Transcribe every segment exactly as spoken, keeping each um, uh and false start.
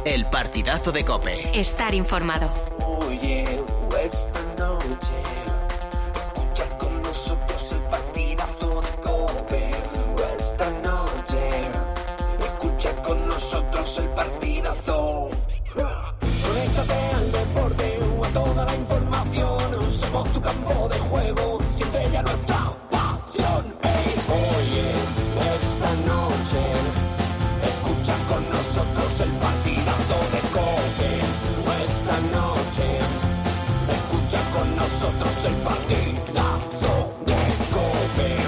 El partidazo de COPE. Estar informado. Oye, esta noche escucha con nosotros el partidazo de COPE. Esta noche escucha con nosotros el partidazo. Conéctate al deporte o a toda la información. Somos tu campo de juego. Siente ya nuestra pasión. Hey, oye, esta noche escucha con nosotros el partidazo de COPE. Esta noche escucha con nosotros el partidazo de COPE.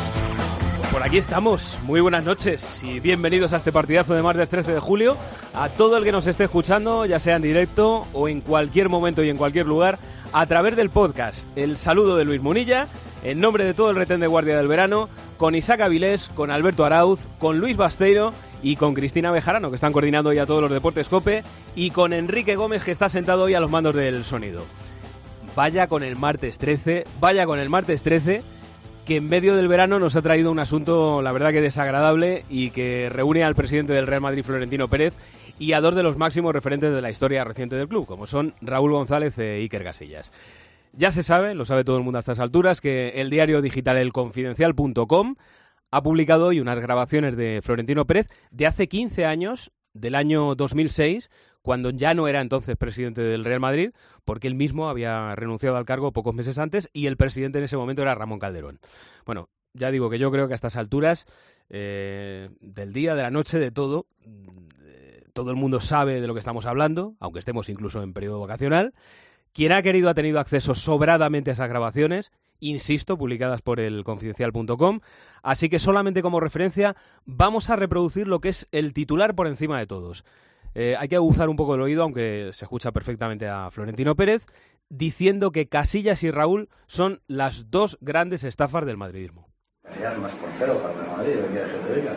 Por aquí estamos, muy buenas noches y bienvenidos a este partidazo de martes trece de julio. A todo el que nos esté escuchando, ya sea en directo o en cualquier momento y en cualquier lugar, a través del podcast. El saludo de Luis Munilla, en nombre de todo el retén de guardia del verano, con Isaac Avilés, con Alberto Arauz, con Luis Basteiro y con Cristina Bejarano, que están coordinando ya todos los deportes COPE, y con Enrique Gómez, que está sentado hoy a los mandos del sonido. Vaya con el martes trece, vaya con el martes trece, que en medio del verano nos ha traído un asunto, la verdad que desagradable, y que reúne al presidente del Real Madrid, Florentino Pérez, y a dos de los máximos referentes de la historia reciente del club, como son Raúl González e Iker Casillas. Ya se sabe, lo sabe todo el mundo a estas alturas, que el diario digital el confidencial punto com ha publicado hoy unas grabaciones de Florentino Pérez de hace quince años, del año dos mil seis, cuando ya no era entonces presidente del Real Madrid, porque él mismo había renunciado al cargo pocos meses antes y el presidente en ese momento era Ramón Calderón. Bueno, ya digo que yo creo que a estas alturas eh, del día, de la noche, de todo, eh, todo el mundo sabe de lo que estamos hablando, aunque estemos incluso en periodo vacacional. Quien ha querido ha tenido acceso sobradamente a esas grabaciones, insisto, publicadas por el confidencial punto com, así que solamente como referencia vamos a reproducir lo que es el titular por encima de todos. Eh, hay que aguzar un poco el oído, aunque se escucha perfectamente a Florentino Pérez, diciendo que Casillas y Raúl son las dos grandes estafas del madridismo. Casillas no es portero para el Madrid, ¿qué quieres que te diga?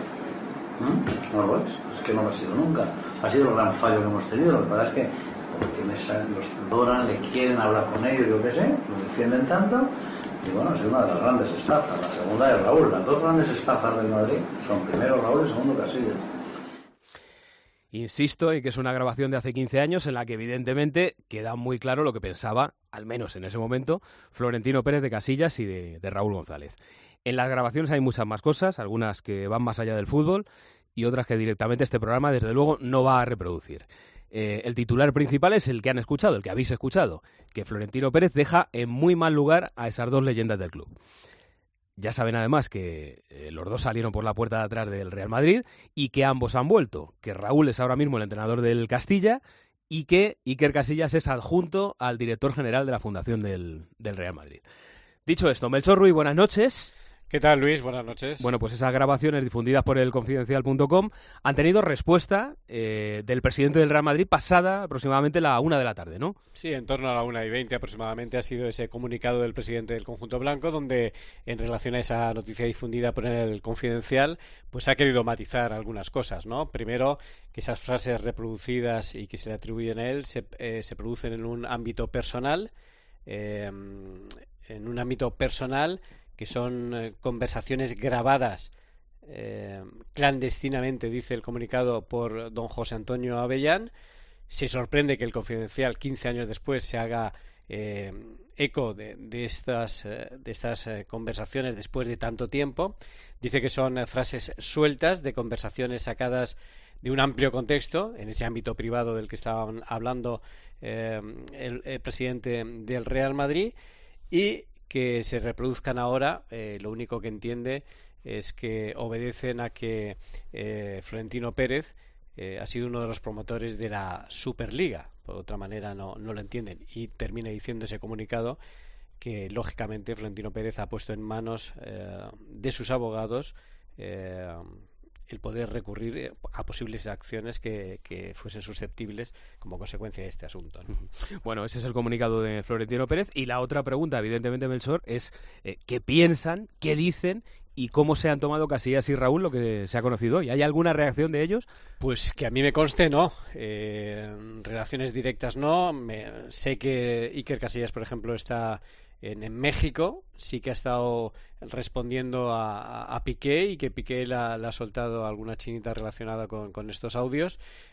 ¿Mm? No lo es, es que no lo ha sido nunca. Ha sido el gran fallo que hemos tenido. Lo que pasa es que tienes, los adoran, le quieren hablar con ellos, yo qué sé, los defienden tanto. Y bueno, es una de las grandes estafas. La segunda es Raúl. Las dos grandes estafas del Madrid son primero Raúl y segundo Casillas. Insisto en que es una grabación de hace quince años en la que evidentemente queda muy claro lo que pensaba, al menos en ese momento, Florentino Pérez de Casillas y de, de Raúl González. En las grabaciones hay muchas más cosas, algunas que van más allá del fútbol y otras que directamente este programa desde luego no va a reproducir. Eh, el titular principal es el que han escuchado, el que habéis escuchado, que Florentino Pérez deja en muy mal lugar a esas dos leyendas del club. Ya saben además que eh, los dos salieron por la puerta de atrás del Real Madrid y que ambos han vuelto, que Raúl es ahora mismo el entrenador del Castilla y que Iker Casillas es adjunto al director general de la fundación del, del Real Madrid. Dicho esto, Melchor Ruiz, buenas noches. ¿Qué tal, Luis? Buenas noches. Bueno, pues esas grabaciones difundidas por el confidencial punto com han tenido respuesta eh, del presidente del Real Madrid pasada aproximadamente la una de la tarde, ¿no? Sí, en torno a la una y veinte aproximadamente ha sido ese comunicado del presidente del conjunto blanco donde, en relación a esa noticia difundida por el confidencial, pues ha querido matizar algunas cosas, ¿no? Primero, que esas frases reproducidas y que se le atribuyen a él se, eh, se producen en un ámbito personal, eh, en un ámbito personal que son eh, conversaciones grabadas eh, clandestinamente, dice el comunicado, por don José Antonio Avellán. Se sorprende que el Confidencial, quince años después, se haga eh, eco de, de estas, eh, de estas eh, conversaciones después de tanto tiempo. Dice que son eh, frases sueltas de conversaciones sacadas de un amplio contexto, en ese ámbito privado del que estaban hablando eh, el, el presidente del Real Madrid, y que se reproduzcan ahora, eh, lo único que entiende es que obedecen a que eh, Florentino Pérez eh, ha sido uno de los promotores de la Superliga. Por otra manera no, no lo entienden. Y termina diciendo ese comunicado que, lógicamente, Florentino Pérez ha puesto en manos eh, de sus abogados eh, el poder recurrir a posibles acciones que, que fuesen susceptibles como consecuencia de este asunto, ¿no? Bueno, ese es el comunicado de Florentino Pérez. Y la otra pregunta, evidentemente, Melchor, es eh, ¿qué piensan, qué dicen y cómo se han tomado Casillas y Raúl lo que se ha conocido hoy? ¿Hay alguna reacción de ellos? Pues que a mí me conste, no. Eh, relaciones directas no. Me, sé que Iker Casillas, por ejemplo, está en, en México. Sí que ha estado respondiendo a, a, a Piqué, y que Piqué le ha soltado alguna chinita relacionada con, con estos audios,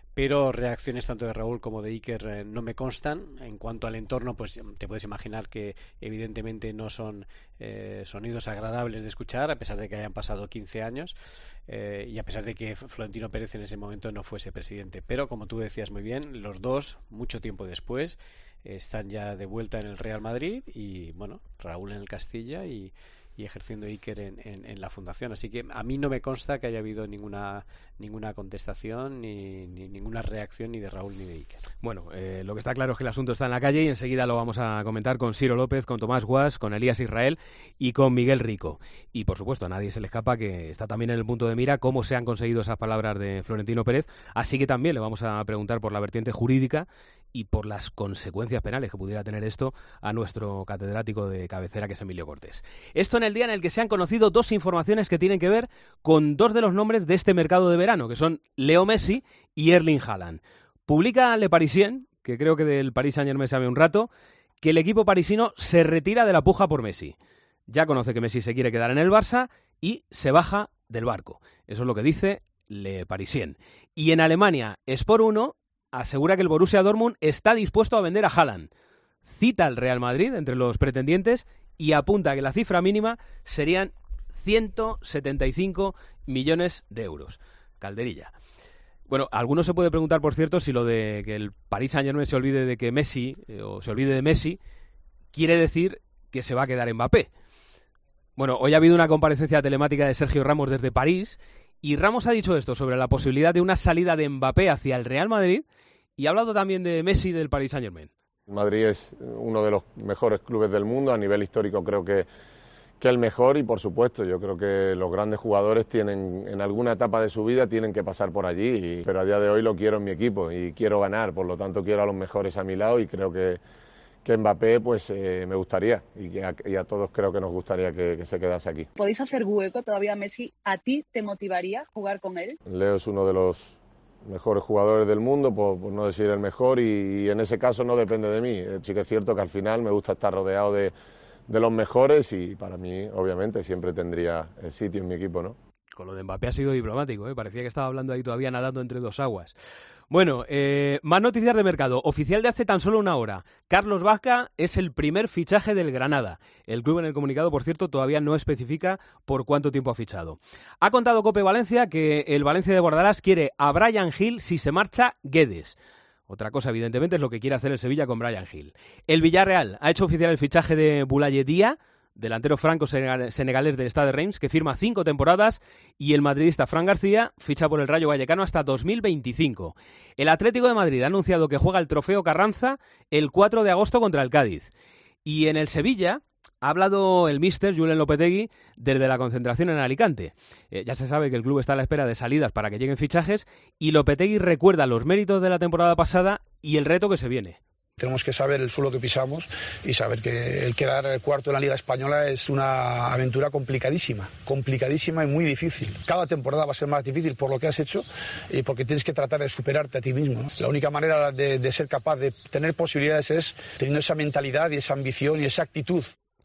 pero reacciones tanto de Raúl como de Iker eh, no me constan. En cuanto al entorno, pues te puedes imaginar que evidentemente no son eh, sonidos agradables de escuchar, a pesar de que hayan pasado quince años eh, y a pesar de que Florentino Pérez en ese momento no fuese presidente. Pero como tú decías muy bien, los dos, mucho tiempo después, eh, están ya de vuelta en el Real Madrid y, bueno, Raúl en el Castilla y y ejerciendo Iker en, en, en la fundación. Así que a mí no me consta que haya habido ninguna ninguna contestación ni, ni ninguna reacción ni de Raúl ni de Iker. Bueno, eh, lo que está claro es que el asunto está en la calle y enseguida lo vamos a comentar con Ciro López, con Tomás Guas, con Elías Israel y con Miguel Rico. Y por supuesto a nadie se le escapa que está también en el punto de mira cómo se han conseguido esas palabras de Florentino Pérez, así que también le vamos a preguntar por la vertiente jurídica y por las consecuencias penales que pudiera tener esto a nuestro catedrático de cabecera, que es Emilio Cortés. Esto en el día en el que se han conocido dos informaciones que tienen que ver con dos de los nombres de este mercado de verano, que son Leo Messi y Erling Haaland. Publica Le Parisien, que creo que del Paris Saint-Germain sabe un rato, que el equipo parisino se retira de la puja por Messi. Ya conoce que Messi se quiere quedar en el Barça y se baja del barco. Eso es lo que dice Le Parisien. Y en Alemania, Sport uno asegura que el Borussia Dortmund está dispuesto a vender a Haaland. Cita al Real Madrid entre los pretendientes y apunta que la cifra mínima serían ciento setenta y cinco millones de euros. Calderilla. Bueno, algunos se puede preguntar, por cierto, si lo de que el Paris Saint-Germain se olvide de que Messi, eh, o se olvide de Messi, quiere decir que se va a quedar Mbappé. Bueno, hoy ha habido una comparecencia telemática de Sergio Ramos desde París y Ramos ha dicho esto sobre la posibilidad de una salida de Mbappé hacia el Real Madrid y ha hablado también de Messi y del Paris Saint-Germain. Madrid es uno de los mejores clubes del mundo, a nivel histórico creo que, que el mejor y por supuesto yo creo que los grandes jugadores tienen en alguna etapa de su vida tienen que pasar por allí, y, pero a día de hoy lo quiero en mi equipo y quiero ganar, por lo tanto quiero a los mejores a mi lado y creo que, que Mbappé pues eh, me gustaría y, que a, y a todos creo que nos gustaría que, que se quedase aquí. ¿Podéis hacer hueco todavía a Messi? ¿A ti te motivaría jugar con él? Leo es uno de los mejores jugadores del mundo, por, por no decir el mejor, y, y en ese caso no depende de mí. Sí que es cierto que al final me gusta estar rodeado de, de los mejores y para mí, obviamente, siempre tendría el sitio en mi equipo, ¿no? Con lo de Mbappé ha sido diplomático, ¿eh? Parecía que estaba hablando ahí todavía nadando entre dos aguas. Bueno, eh, más noticias de mercado. Oficial de hace tan solo una hora. Carlos Vaca es el primer fichaje del Granada. El club en el comunicado, por cierto, todavía no especifica por cuánto tiempo ha fichado. Ha contado Cope Valencia que el Valencia de Bordalás quiere a Bryan Gil si se marcha Guedes. Otra cosa, evidentemente, es lo que quiere hacer el Sevilla con Bryan Gil. El Villarreal ha hecho oficial el fichaje de Boulaye Dia, delantero franco-senegalés del Stade de Reims, que firma cinco temporadas, y el madridista Fran García ficha por el Rayo Vallecano hasta dos mil veinticinco. El Atlético de Madrid ha anunciado que juega el Trofeo Carranza el cuatro de agosto contra el Cádiz. Y en el Sevilla ha hablado el míster Julen Lopetegui desde la concentración en Alicante. Eh, ya se sabe que el club está a la espera de salidas para que lleguen fichajes, y Lopetegui recuerda los méritos de la temporada pasada y el reto que se viene. Tenemos que saber el suelo que pisamos y saber que el quedar cuarto en la Liga Española es una aventura complicadísima, complicadísima y muy difícil. Cada temporada va a ser más difícil por lo que has hecho y porque tienes que tratar de superarte a ti mismo, ¿no? La única manera de, de ser capaz de tener posibilidades es teniendo esa mentalidad y esa ambición y esa actitud.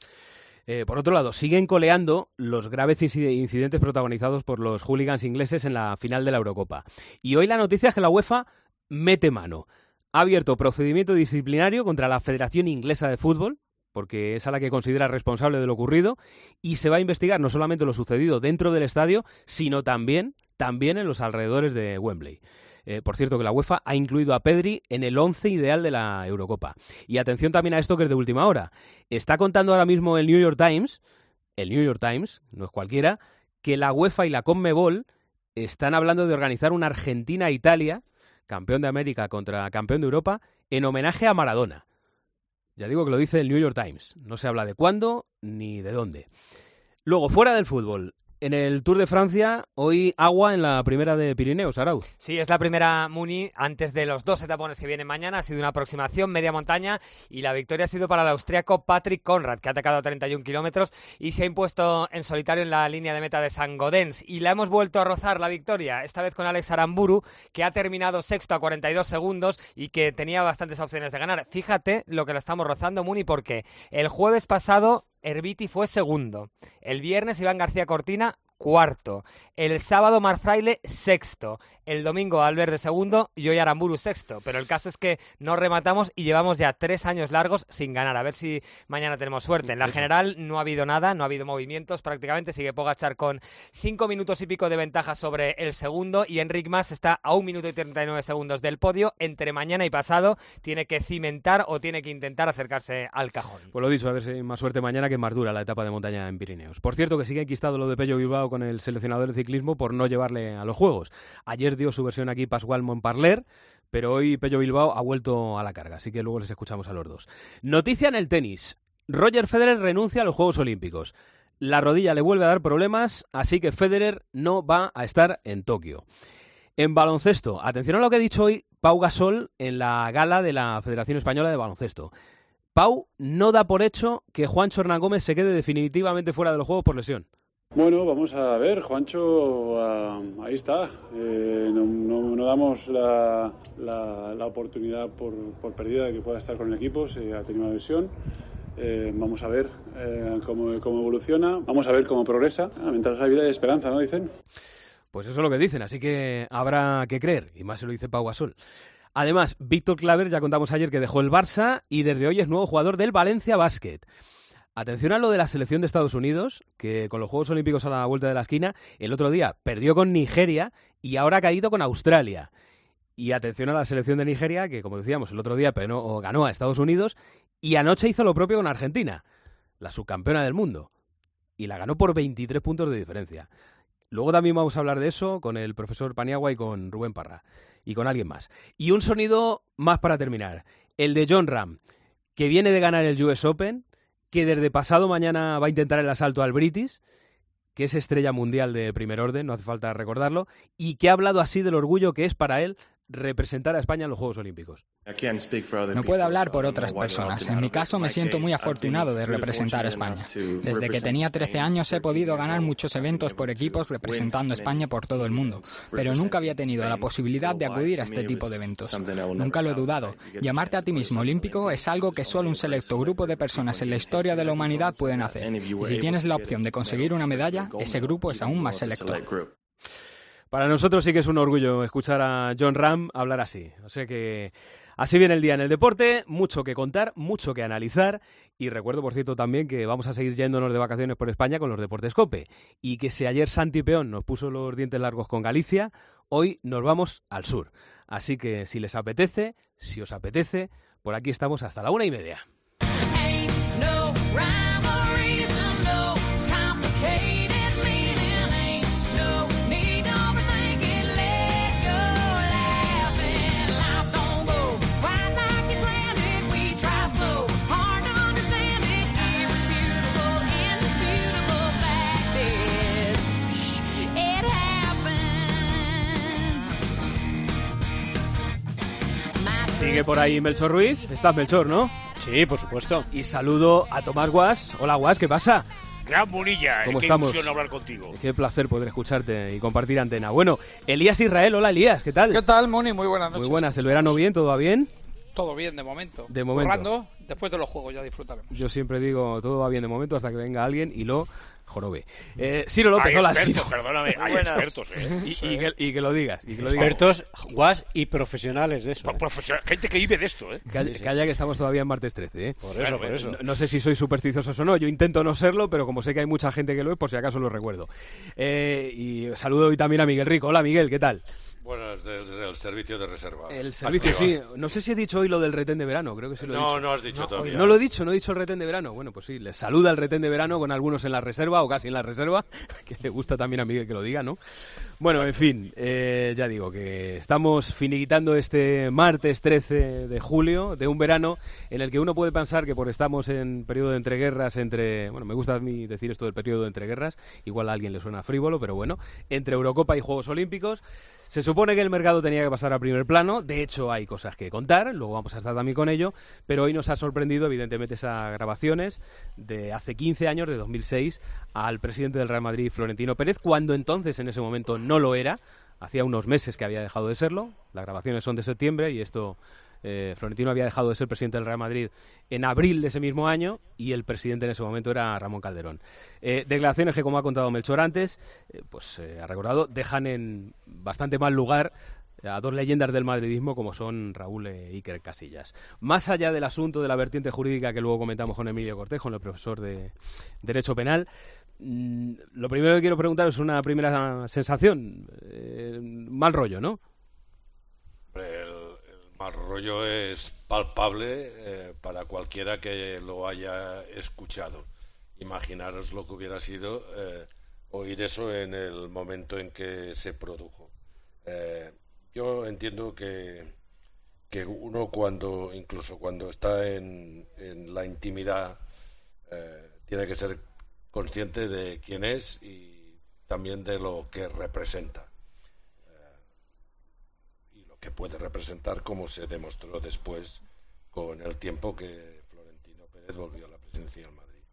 Eh, por otro lado, siguen coleando los graves incidentes protagonizados por los hooligans ingleses en la final de la Eurocopa. Y hoy la noticia es que la UEFA mete mano. Ha abierto procedimiento disciplinario contra la Federación Inglesa de Fútbol, porque es a la que considera responsable de lo ocurrido, y se va a investigar no solamente lo sucedido dentro del estadio, sino también, también en los alrededores de Wembley. Eh, por cierto, que la UEFA ha incluido a Pedri en el once ideal de la Eurocopa. Y atención también a esto que es de última hora. Está contando ahora mismo el New York Times, el New York Times, no es cualquiera, que la UEFA y la CONMEBOL están hablando de organizar una Argentina-Italia, campeón de América contra campeón de Europa, en homenaje a Maradona. Ya digo que lo dice el New York Times. No se habla de cuándo ni de dónde. Luego, fuera del fútbol, en el Tour de Francia, hoy agua en la primera de Pirineos, Arauz. Sí, es la primera Muni antes de los dos etapones que vienen mañana. Ha sido una aproximación media montaña y la victoria ha sido para el austríaco Patrick Conrad, que ha atacado a treinta y un kilómetros y se ha impuesto en solitario en la línea de meta de Saint-Gaudens. Y la hemos vuelto a rozar la victoria, esta vez con Alex Aramburu, que ha terminado sexto a cuarenta y dos segundos y que tenía bastantes opciones de ganar. Fíjate lo que lo estamos rozando, Muni, porque el jueves pasado Herbiti fue segundo. El viernes Iván García Cortina cuarto. El sábado Marc Fraile, sexto. El domingo Valverde, segundo, y hoy Aramburu, sexto. Pero el caso es que no rematamos y llevamos ya tres años largos sin ganar. A ver si mañana tenemos suerte. En la general no ha habido nada, no ha habido movimientos. Prácticamente sigue Pogačar con cinco minutos y pico de ventaja sobre el segundo, y Enric Mas está a un minuto y treinta y nueve segundos del podio. Entre mañana y pasado tiene que cimentar o tiene que intentar acercarse al cajón. Pues lo dicho, a ver si hay más suerte mañana, que es más dura la etapa de montaña en Pirineos. Por cierto, que sigue enquistado lo de Pello Bilbao con el seleccionador de ciclismo por no llevarle a los Juegos. Ayer dio su versión aquí Pascual Montparler, pero hoy Pello Bilbao ha vuelto a la carga, así que luego les escuchamos a los dos. Noticia en el tenis. Roger Federer renuncia a los Juegos Olímpicos. La rodilla le vuelve a dar problemas, así que Federer no va a estar en Tokio. En baloncesto, atención a lo que ha dicho hoy Pau Gasol en la gala de la Federación Española de Baloncesto. Pau no da por hecho que Juancho Hernán Gómez se quede definitivamente fuera de los Juegos por lesión. Bueno, vamos a ver, Juancho, uh, ahí está. Eh, no, no, no damos la, la, la oportunidad por, por perdida de que pueda estar con el equipo, se ha tenido una lesión. Eh, vamos a ver eh, cómo, cómo evoluciona, vamos a ver cómo progresa. Ah, mientras hay vida hay esperanza, ¿no? Dicen. Pues eso es lo que dicen, así que habrá que creer, y más se lo dice Pau Gasol. Además, Víctor Claver, ya contamos ayer que dejó el Barça y desde hoy es nuevo jugador del Valencia Basket. Atención a lo de la selección de Estados Unidos, que con los Juegos Olímpicos a la vuelta de la esquina, el otro día perdió con Nigeria y ahora ha caído con Australia. Y atención a la selección de Nigeria, que como decíamos, el otro día pero no, ganó a Estados Unidos y anoche hizo lo propio con Argentina, la subcampeona del mundo. Y la ganó por veintitrés puntos de diferencia. Luego también vamos a hablar de eso con el profesor Paniagua y con Rubén Parra. Y con alguien más. Y un sonido más para terminar. El de Jon Rahm, que viene de ganar el U S Open, que desde pasado mañana va a intentar el asalto al British, que es estrella mundial de primer orden, no hace falta recordarlo, y que ha hablado así del orgullo que es para él representar a España en los Juegos Olímpicos. No puedo hablar por otras personas. En mi caso me siento muy afortunado de representar a España. Desde que tenía trece años he podido ganar muchos eventos por equipos representando a España por todo el mundo, pero nunca había tenido la posibilidad de acudir a este tipo de eventos. Nunca lo he dudado. Llamarte a ti mismo olímpico es algo que solo un selecto grupo de personas en la historia de la humanidad pueden hacer. Y si tienes la opción de conseguir una medalla, ese grupo es aún más selecto. Para nosotros sí que es un orgullo escuchar a Jon Rahm hablar así. O sea que así viene el día en el deporte, mucho que contar, mucho que analizar. Y recuerdo, por cierto, también que vamos a seguir yéndonos de vacaciones por España con los Deportes COPE. Y que si ayer Santi Peón nos puso los dientes largos con Galicia, hoy nos vamos al sur. Así que si les apetece, si os apetece, por aquí estamos hasta la una y media. Sigue por ahí Melchor Ruiz. Estás, Melchor, ¿no? Sí, por supuesto. Y saludo a Tomás Guas. Hola, Guas, ¿qué pasa? Gran Munilla, ¿Cómo qué estamos? ilusión hablar contigo. Qué placer poder escucharte y compartir antena. Bueno, Elías Israel, hola Elías, ¿qué tal? ¿Qué tal, Moni? Muy buenas noches. Muy buenas, ¿el verano bien? ¿Todo va bien? Todo bien, de momento. De momento. Currando, después de los juegos ya disfrutaremos. Yo siempre digo, todo va bien de momento hasta que venga alguien y lo jorobe. Eh, Ciro López, hay hola, expertos, Ciro. perdóname, hay expertos, ¿eh? Y, y, que, y que lo digas. Y que lo expertos, digas. guas y profesionales de eso. ¿eh? Profesional, gente que vive de esto, ¿eh? Calla, Sí, sí. calla que estamos todavía en martes trece, ¿eh? Por eso, por eso. No, no sé si sois supersticiosos o no, yo intento no serlo, pero como sé que hay mucha gente que lo es, por si acaso lo recuerdo. Eh, y saludo hoy también a Miguel Rico. Hola, Miguel, ¿qué tal? Bueno, desde el servicio de reserva. El servicio, Activa. sí. No sé si he dicho hoy lo del retén de verano, creo que sí lo he No, dicho. no has dicho no, todavía. No lo he dicho, no he dicho el retén de verano. Bueno, pues sí, les saluda el retén de verano con algunos en la reserva o casi en la reserva, que le gusta también a Miguel que lo diga, ¿no? Bueno, en fin, eh, ya digo que estamos finiquitando este martes trece de julio de un verano en el que uno puede pensar que por estamos en periodo de entreguerras entre... Bueno, me gusta a mí decir esto del periodo de entreguerras, igual a alguien le suena frívolo, pero bueno, entre Eurocopa y Juegos Olímpicos. Se supone que el mercado tenía que pasar a primer plano, de hecho hay cosas que contar, luego vamos a estar también con ello, pero hoy nos ha sorprendido evidentemente esas grabaciones de hace quince años, de dos mil seis, al presidente del Real Madrid, Florentino Pérez, cuando entonces en ese momento no lo era, hacía unos meses que había dejado de serlo. Las grabaciones son de septiembre y esto... Eh, Florentino había dejado de ser presidente del Real Madrid en abril de ese mismo año y el presidente en ese momento era Ramón Calderón. Eh, declaraciones que, como ha contado Melchor antes, eh, pues eh, ha recordado, dejan en bastante mal lugar a dos leyendas del madridismo como son Raúl e Iker Casillas. Más allá del asunto de la vertiente jurídica que luego comentamos con Emilio Cortejo, el profesor de Derecho Penal, mmm, lo primero que quiero preguntar es una primera sensación. Eh, mal rollo, ¿no? El mal rollo es palpable eh, para cualquiera que lo haya escuchado. Imaginaros lo que hubiera sido eh, oír eso en el momento en que se produjo. Eh, yo entiendo que, que uno cuando, incluso cuando está en, en la intimidad, eh, tiene que ser consciente de quién es y también de lo que representa. Que puede representar, como se demostró después con el tiempo que Florentino Pérez volvió a la presidencia del Madrid.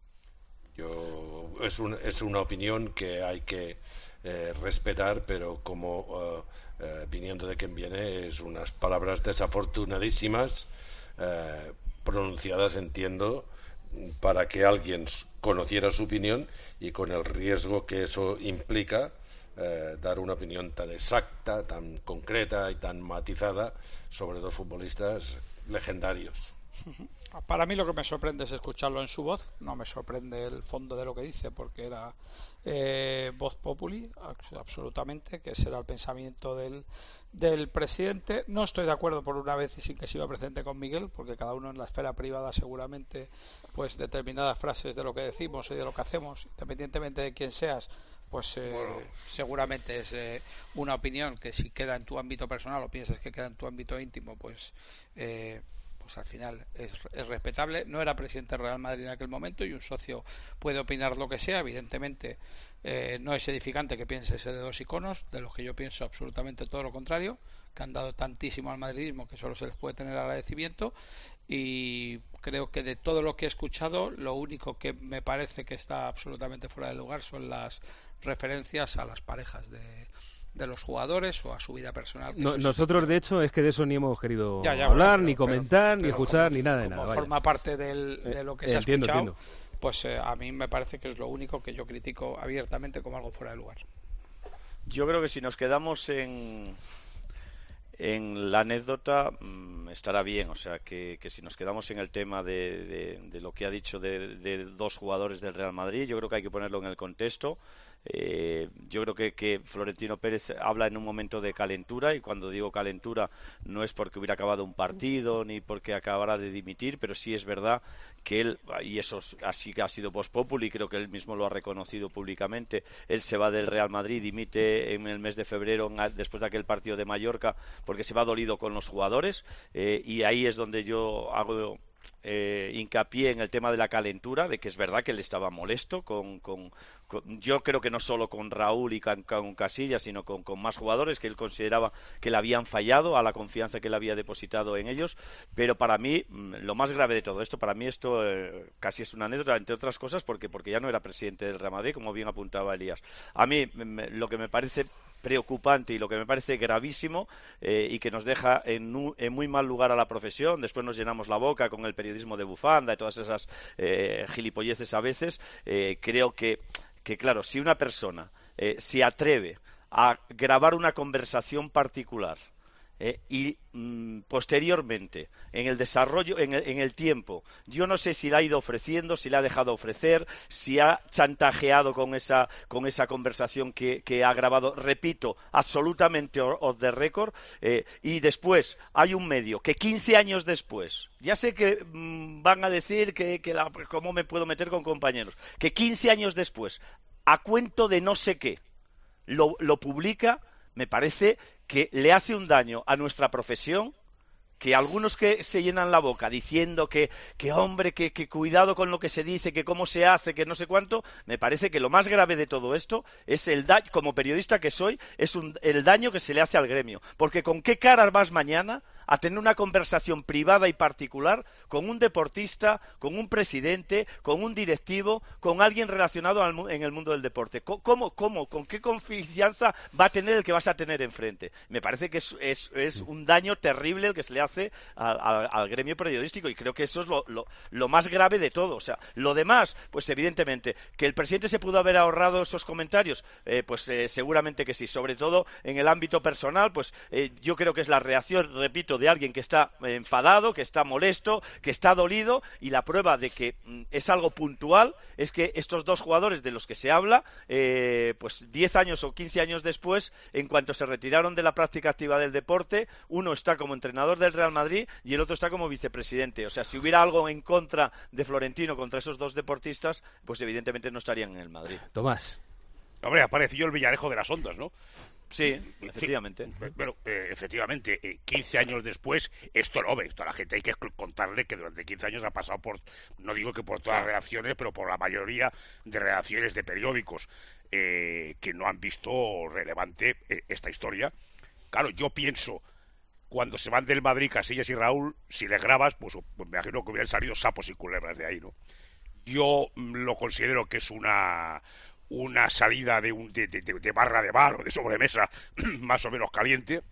Yo es, un, es una opinión que hay que eh, respetar, pero como uh, uh, viniendo de quien viene, es unas palabras desafortunadísimas uh, pronunciadas, entiendo, para que alguien conociera su opinión y con el riesgo que eso implica. Eh, dar una opinión tan exacta, tan concreta y tan matizada sobre dos futbolistas legendarios. Para mí lo que me sorprende es escucharlo en su voz, no me sorprende el fondo de lo que dice, porque era eh, voz populi, absolutamente, que ese era el pensamiento del, del presidente. No estoy de acuerdo por una vez y sin que siga presente con Miguel, porque cada uno en la esfera privada seguramente pues determinadas frases de lo que decimos y de lo que hacemos, independientemente de quién seas, pues eh, bueno. seguramente es eh, una opinión que si queda en tu ámbito personal o piensas que queda en tu ámbito íntimo, pues eh, pues al final es, es respetable. No era presidente del Real Madrid en aquel momento y un socio puede opinar lo que sea. Evidentemente eh, no es edificante que piense ese de dos iconos, de los que yo pienso absolutamente todo lo contrario, que han dado tantísimo al madridismo que solo se les puede tener agradecimiento. Y creo que de todo lo que he escuchado, lo único que me parece que está absolutamente fuera de lugar son las referencias a las parejas de, de los jugadores o a su vida personal. No, nosotros, de hecho, es que de eso ni hemos querido ya, ya, hablar, pero, ni comentar, pero, ni pero escuchar, como, ni nada de como nada. Forma vaya. parte del, de lo que eh, se ha entiendo, escuchado, entiendo. Pues eh, a mí me parece que es lo único que yo critico abiertamente como algo fuera de lugar. Yo creo que si nos quedamos en... En la anécdota mmm, estará bien, o sea, que, que si nos quedamos en el tema de, de, de lo que ha dicho de, de dos jugadores del Real Madrid, yo creo que hay que ponerlo en el contexto. Eh, yo creo que, que Florentino Pérez habla en un momento de calentura, y cuando digo calentura no es porque hubiera acabado un partido ni porque acabara de dimitir, pero sí es verdad que él, y eso así que ha sido post populi, creo que él mismo lo ha reconocido públicamente, él se va del Real Madrid, dimite en el mes de febrero después de aquel partido de Mallorca porque se va dolido con los jugadores, eh, y ahí es donde yo hago Eh, hincapié en el tema de la calentura, de que es verdad que él estaba molesto con, con, con yo creo que no solo con Raúl y con, con Casillas, sino con, con más jugadores que él consideraba que le habían fallado a la confianza que él había depositado en ellos. Pero para mí, lo más grave de todo esto, para mí esto eh, casi es una anécdota, entre otras cosas porque, porque ya no era presidente del Real Madrid, como bien apuntaba Elías. A mí me, lo que me parece preocupante y lo que me parece gravísimo eh, y que nos deja en, en muy mal lugar a la profesión, después nos llenamos la boca con el periodismo de bufanda y todas esas eh, gilipolleces a veces, eh, creo que, que claro, si una persona eh, se atreve a grabar una conversación particular Eh, y mm, posteriormente en el desarrollo, en el, en el tiempo, yo no sé si la ha ido ofreciendo, si la ha dejado ofrecer, si ha chantajeado con esa con esa conversación que, que ha grabado, repito, absolutamente off the record, eh, y después hay un medio que quince años después, ya sé que mmm, van a decir que, que la, cómo me puedo meter con compañeros, que quince años después, a cuento de no sé qué, lo, lo publica, me parece que le hace un daño a nuestra profesión, que algunos que se llenan la boca diciendo que, que hombre, que, que cuidado con lo que se dice, que cómo se hace, que no sé cuánto, me parece que lo más grave de todo esto es el daño, como periodista que soy, es un, el daño que se le hace al gremio. Porque ¿con qué cara vas mañana a tener una conversación privada y particular con un deportista, con un presidente, con un directivo, con alguien relacionado al, en el mundo del deporte? ¿Cómo, cómo, con qué confianza va a tener el que vas a tener enfrente? Me parece que es, es, es un daño terrible el que se le hace a, a, al gremio periodístico, y creo que eso es lo, lo, lo más grave de todo. O sea, lo demás, pues evidentemente, que el presidente se pudo haber ahorrado esos comentarios, eh, pues eh, seguramente que sí. Sobre todo en el ámbito personal, pues eh, yo creo que es la reacción, repito, de alguien que está eh, enfadado, que está molesto, que está dolido, y la prueba de que mm, es algo puntual es que estos dos jugadores de los que se habla, eh, pues diez años o quince años después, en cuanto se retiraron de la práctica activa del deporte, uno está como entrenador del Real Madrid y el otro está como vicepresidente. O sea, si hubiera algo en contra de Florentino contra esos dos deportistas, pues evidentemente no estarían en el Madrid. Tomás. Hombre, apareció el Villarejo de las ondas, ¿no? Sí, efectivamente. Sí, bueno, eh, efectivamente, eh, quince años después, esto no ve, esto a la gente hay que contarle que durante quince años ha pasado por, no digo que por todas las redacciones, pero por la mayoría de redacciones de periódicos eh, que no han visto relevante eh, esta historia. Claro, yo pienso, cuando se van del Madrid Casillas y Raúl, si les grabas, pues, pues me imagino que hubieran salido sapos y culebras de ahí, ¿no? Yo lo considero que es una... una salida de, un, de, de, de barra de bar o de sobremesa más o menos caliente,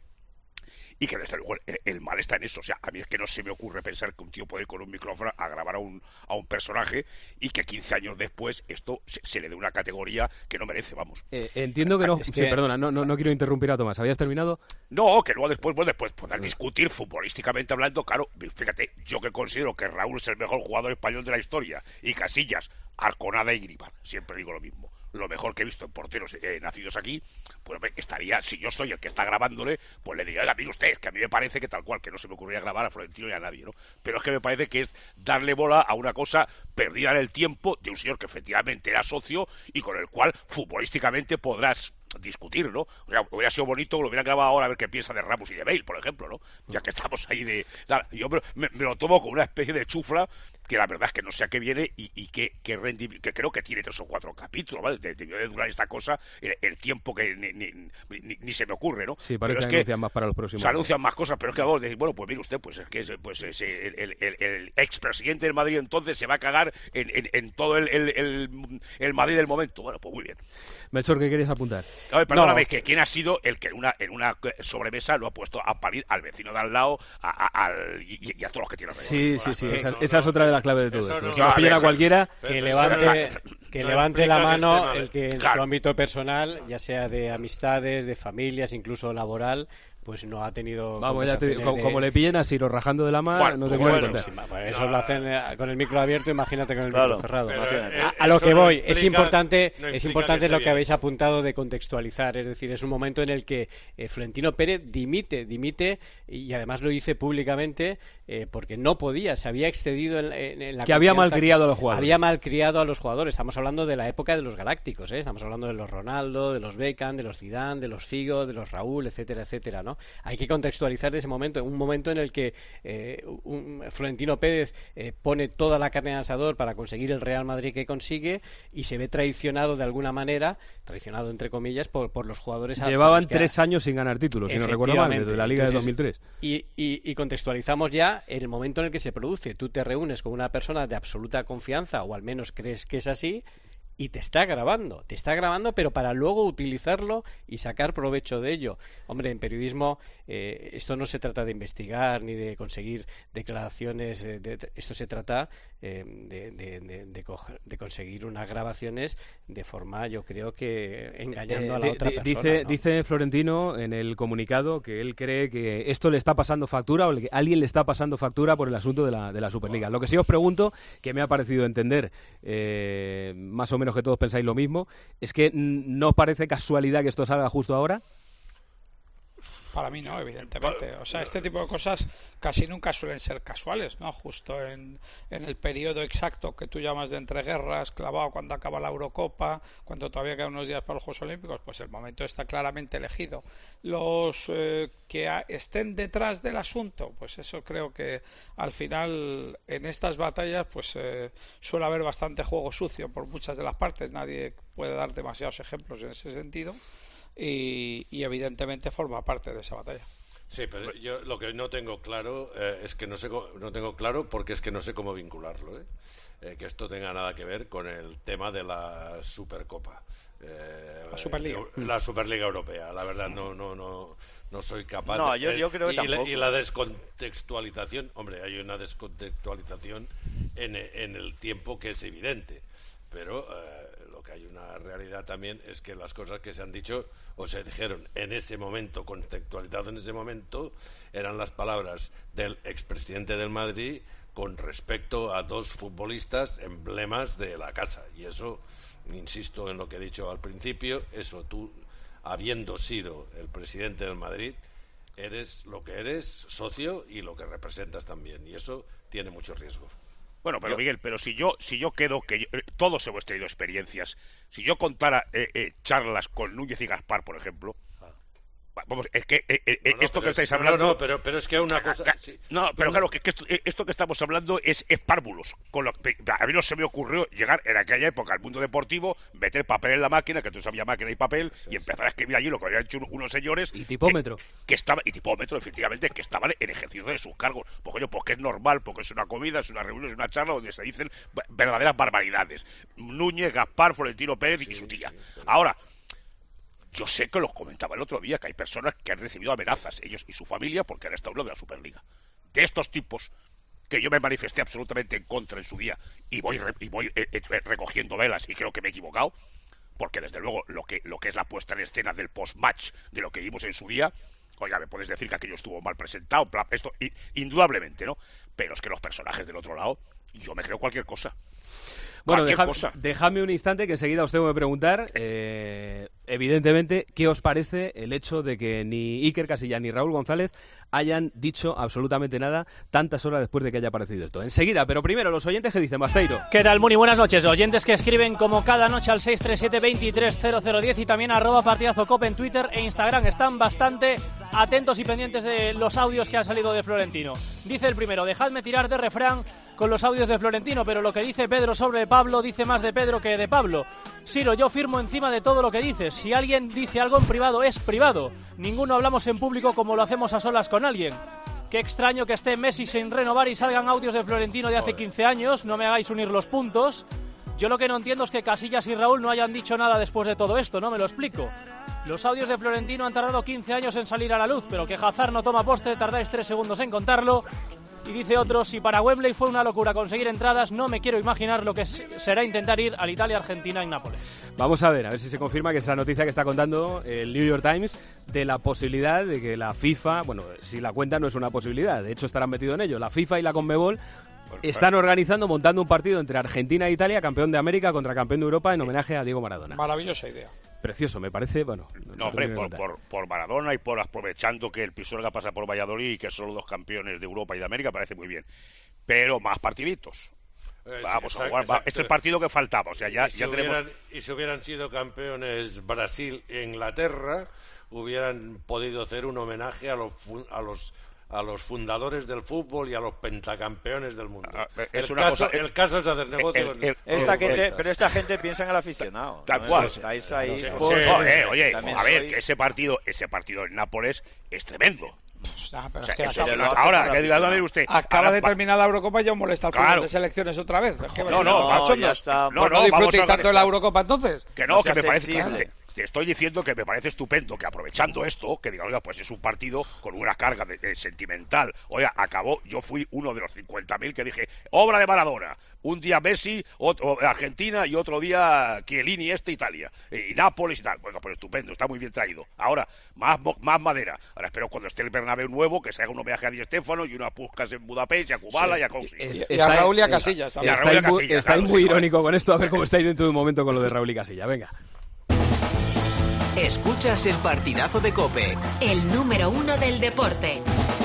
y que desde luego el, el mal está en eso. O sea, a mí es que no se me ocurre pensar que un tío puede ir con un micrófono a grabar a un, a un personaje y que quince años después esto se, se le dé una categoría que no merece, vamos. Eh, entiendo que no, es que... Sí, perdona, no, no, no quiero interrumpir a Tomás, ¿habías terminado? No, que luego después, bueno, después poder discutir futbolísticamente hablando, claro, fíjate, yo que considero que Raúl es el mejor jugador español de la historia, y Casillas, Arconada y Gríbar, siempre digo lo mismo. Lo mejor que he visto en porteros eh, nacidos aquí, pues estaría, si yo soy el que está grabándole, pues le diría, mire usted, que a mí me parece que tal cual, que no se me ocurriría grabar a Florentino ni a nadie, ¿no? Pero es que me parece que es darle bola a una cosa perdida en el tiempo de un señor que efectivamente era socio y con el cual futbolísticamente podrás discutir, ¿no? O sea, hubiera sido bonito que lo hubieran grabado ahora a ver qué piensa de Ramos y de Bale, por ejemplo, ¿no? Ya que estamos ahí de... Yo me, me lo tomo como una especie de chufla que la verdad es que no sé a qué viene y, y que, que, rendi, que creo que tiene tres o cuatro capítulos, ¿vale? Debió de, de durar esta cosa el, el tiempo que ni, ni, ni, ni se me ocurre, ¿no? Sí, parece que anuncian más para los próximos. Se anuncian más cosas, pero es que vamos a decir, bueno, pues mire usted, pues es que pues ese, el, el, el expresidente del Madrid entonces se va a cagar en, en, en todo el, el, el, el Madrid del momento. Bueno, pues muy bien. Melchor, ¿qué querías apuntar? A ver, perdóname, no. que quién ha sido el que en una, en una sobremesa lo ha puesto a parir al vecino de al lado a, a, al, y, y a todos los que tienen alrededor. Sí, sí, sí, esa, esa es otra de las claves de todo esto. No, si nos pillan a cualquiera... Que levante, que levante la mano el que en su ámbito personal, ya sea de amistades, de familias, incluso laboral, pues no ha tenido... Vamos, ya te, como, de... como le pillen a Siro rajando de la mar, bueno, no te bueno, bueno, sí, pues eso no, lo hacen con el micro abierto, imagínate con el claro, micro cerrado. Pero, eh, a, a lo que no voy, implica, es importante, no es importante que lo que bien. habéis apuntado de contextualizar, es decir, es un momento en el que eh, Florentino Pérez dimite, dimite, y además lo dice públicamente, eh, porque no podía, se había excedido en, en, en la... Que había malcriado a los jugadores. Había malcriado a los jugadores, estamos hablando de la época de los galácticos, ¿eh? Estamos hablando de los Ronaldo, de los Beckham, de los Zidane, de los Figo, de los Raúl, etcétera, etcétera, ¿no? Hay que contextualizar de ese momento, un momento en el que eh, un, Florentino Pérez eh, pone toda la carne en el asador para conseguir el Real Madrid que consigue y se ve traicionado de alguna manera, traicionado entre comillas, por, por los jugadores. Llevaban tres a... años sin ganar títulos, si no recuerdo mal, desde la Liga Entonces, de dos mil tres. Y, y, y contextualizamos ya el momento en el que se produce. Tú te reúnes con una persona de absoluta confianza, o al menos crees que es así, y te está grabando, te está grabando, pero para luego utilizarlo y sacar provecho de ello. Hombre, en periodismo eh, esto no se trata de investigar ni de conseguir declaraciones, eh, de, de, esto se trata eh, de, de, de, de, coger, de conseguir unas grabaciones de forma, yo creo que engañando eh, a la otra persona. Dice, ¿no? dice Florentino en el comunicado que él cree que esto le está pasando factura o que alguien le está pasando factura por el asunto de la, de la Superliga. Lo que sí os pregunto, que me ha parecido entender eh, más o menos que todos pensáis lo mismo, es que ¿no os parece casualidad que esto salga justo ahora? Para mí no, evidentemente. O sea, este tipo de cosas casi nunca suelen ser casuales, ¿no? Justo en, en el periodo exacto que tú llamas de entreguerras, clavado cuando acaba la Eurocopa, cuando todavía quedan unos días para los Juegos Olímpicos, pues el momento está claramente elegido. Los eh, que a, estén detrás del asunto, pues eso creo que al final en estas batallas pues eh, suele haber bastante juego sucio por muchas de las partes. Nadie puede dar demasiados ejemplos en ese sentido. Y, y evidentemente forma parte de esa batalla. Sí, pero yo lo que no tengo claro eh, es que no sé cómo, no tengo claro porque es que no sé cómo vincularlo, ¿eh? Eh, que esto tenga nada que ver con el tema de la Supercopa. Eh, la Superliga. Eh, la Superliga Europea, la verdad, no no no no soy capaz. No, de, yo, yo creo que y, tampoco. La, y la descontextualización, hombre, hay una descontextualización en, en el tiempo que es evidente, pero eh, lo que hay una realidad también es que las cosas que se han dicho o se dijeron en ese momento, contextualizado en ese momento, eran las palabras del expresidente del Madrid con respecto a dos futbolistas emblemas de la casa, y eso, insisto en lo que he dicho al principio, eso tú, habiendo sido el presidente del Madrid, eres lo que eres, socio, y lo que representas también, y eso tiene mucho riesgo. Bueno, pero yo, Miguel, pero si yo si yo quedo, que yo, eh, todos hemos tenido experiencias, si yo contara eh, eh, charlas con Núñez y Gaspar, por ejemplo, vamos, es que eh, eh, no, no, esto que estáis es, hablando... No, no, pero, pero es que una cosa... Sí, no, pero, pero claro, que, que esto, esto que estamos hablando es, es párvulos. Con lo, a mí no se me ocurrió llegar en aquella época al mundo deportivo, meter papel en la máquina, que entonces había máquina y papel, sí, y empezar a escribir allí lo que habían hecho unos señores... Y tipómetro. Que, que estaba, y tipómetro, efectivamente, que estaban en ejercicio de sus cargos. Porque, oye, porque es normal, porque es una comida, es una reunión, es una charla donde se dicen verdaderas barbaridades. Núñez, Gaspar, Florentino Pérez sí, y su tía. Sí, sí. Ahora... Yo sé que los comentaba el otro día, que hay personas que han recibido amenazas, ellos y su familia, porque han estado en lo de la Superliga. De estos tipos, que yo me manifesté absolutamente en contra en su día, y voy, re, y voy eh, eh, recogiendo velas, y creo que me he equivocado, porque desde luego lo que, lo que es la puesta en escena del post-match, de lo que vimos en su día, oiga, me puedes decir que aquello estuvo mal presentado, esto indudablemente, ¿no? Pero es que los personajes del otro lado, yo me creo cualquier cosa. Bueno, dejadme dejadme un instante que enseguida os tengo que preguntar, eh, evidentemente, ¿qué os parece el hecho de que ni Iker Casillas ni Raúl González hayan dicho absolutamente nada tantas horas después de que haya aparecido esto? Enseguida, pero primero, los oyentes que dicen, Basteiro. ¿Qué tal, Muni? Buenas noches. Oyentes que escriben como cada noche al seis tres siete, veintitrés cero cero diez y también arroba partidazo cope en Twitter e Instagram. Están bastante atentos y pendientes de los audios que han salido de Florentino. Dice el primero, dejadme tirar de refrán con los audios de Florentino, pero lo que dice Pedro sobre Pablo dice más de Pedro que de Pablo. Siro, yo firmo encima de todo lo que dices. Si alguien dice algo en privado, es privado. Ninguno hablamos en público como lo hacemos a solas con alguien. Qué extraño que esté Messi sin renovar y salgan audios de Florentino de hace quince años. No me hagáis unir los puntos. Yo lo que no entiendo es que Casillas y Raúl no hayan dicho nada después de todo esto, no me lo explico. Los audios de Florentino han tardado quince años en salir a la luz, pero que Hazard no toma postre, tardáis tres segundos en contarlo. Y dice otro, si para Wembley fue una locura conseguir entradas, no me quiero imaginar lo que será intentar ir al Italia-Argentina en Nápoles. Vamos a ver, a ver si se confirma que esa noticia que está contando el New York Times de la posibilidad de que la FIFA, bueno, si la cuenta no es una posibilidad, de hecho estarán metidos en ello, la FIFA y la Conmebol están organizando, montando un partido entre Argentina e Italia, campeón de América contra campeón de Europa, en homenaje a Diego Maradona. Maravillosa idea. Precioso, me parece, bueno... No, no hombre, por, por, por Maradona y por aprovechando que el Pisuerga pasa por Valladolid y que son los dos campeones de Europa y de América, parece muy bien. Pero más partiditos. Eh, Vamos sí, a jugar, exacto. Es el partido que faltaba, o sea, ya, y si ya hubieran, tenemos... Y si hubieran sido campeones Brasil e Inglaterra, hubieran podido hacer un homenaje a los... A los a los fundadores del fútbol y a los pentacampeones del mundo. Ah, es el, una caso, cosa, el caso es hacer negocios. El, el, esta gente, pero esta gente piensa en el aficionado. Tal ¿no? cual. Estáis ahí. Sí, por, sí, por, eh, oye, a ver, sois... que ese partido, ese partido en Nápoles es tremendo. Ah, pero o sea, es que eso, acaba, eso, ahora, que diga, a ver usted. Acaba ahora, de terminar la Eurocopa y ya molesta al final de selecciones otra vez. Es que no, no, no, ya está. No, no, no disfrutéis tanto de la Eurocopa entonces. Que no, no que me parece que te estoy diciendo que me parece estupendo que aprovechando esto, que diga, oiga, pues es un partido con una carga de, de sentimental. Oiga, acabó, yo fui uno de los cincuenta mil que dije, obra de Maradona. Un día Messi, otro Argentina y otro día Chiellini, este Italia. Y Nápoles y tal. Bueno, pues estupendo, está muy bien traído. Ahora, más más madera. Ahora espero cuando esté el Bernabéu nuevo que se haga un homenaje a Di Stéfano y una Puskás en Budapest y a Kubala sí. y a Cousi. Y a Raúl y a Casillas. Está, está, está, Casillas, está claro, muy irónico con esto, a ver cómo estáis dentro de un momento con lo de Raúl y Casillas. Venga. Escuchas el partidazo de COPE. El número uno del deporte.